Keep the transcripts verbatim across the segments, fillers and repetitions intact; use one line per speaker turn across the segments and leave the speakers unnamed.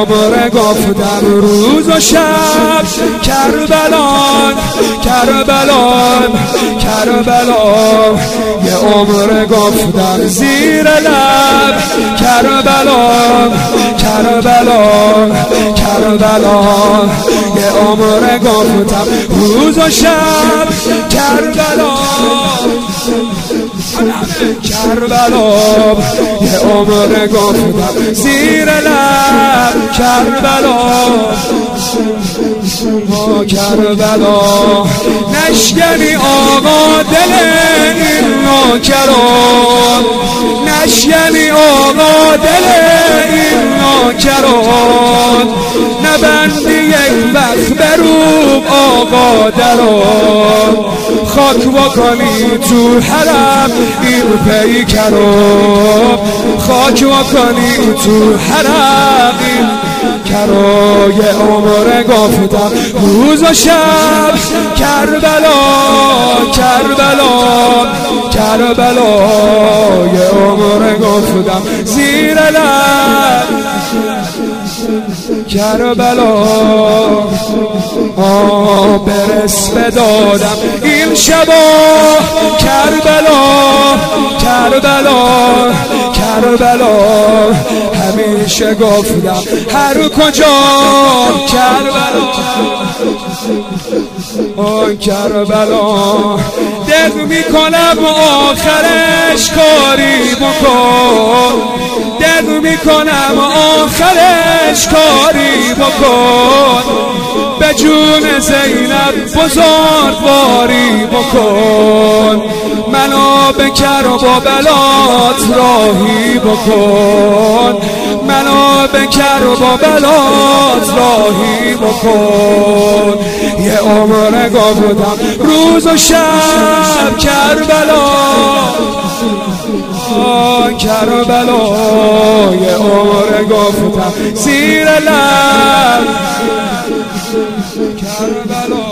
عمر گفتم روز و شب کربلان کربلان کربلان، یه عمر گفتم زیر لب کربلان کربلان کربلان، یه عمر گفتم روز و شب کربلان کربلا، یه عمر گفتم زیر لب کربلا کربلا، نشکنی آقا دل این نوکران، نشکنی آقا دل این نوکران، نبندی یک وقت بروب آقا دران، خاک بکنی تو حرم این پیکران، خاک بکنی تو حرم این کرای، عمر گفتم روز و شب کربلا کربلا کربلا، یه عمر گفتم زیر لب کربلا، آه برس بدادم این شبا کربلا کربلا کربلا، همیشه گفتم هر کجا کربلا آه کربلا، دل میکنم آخرش کاری بکن، دل میکنم آخرش کاری بکن، به جون زینب بزرگواری بکن، منو به کربلات راهی بکن، منو به کربلات راهی بکن، یه عمر گفتم روز و شب کربلا کربلا، یه عمر گفتم زیر لب کربلا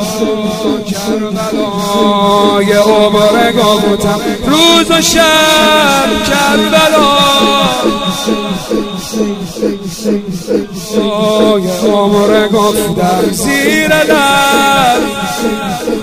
کربلا، یه عمر گفتم روز و شب کربلا، یه عمر گفتم زیر لب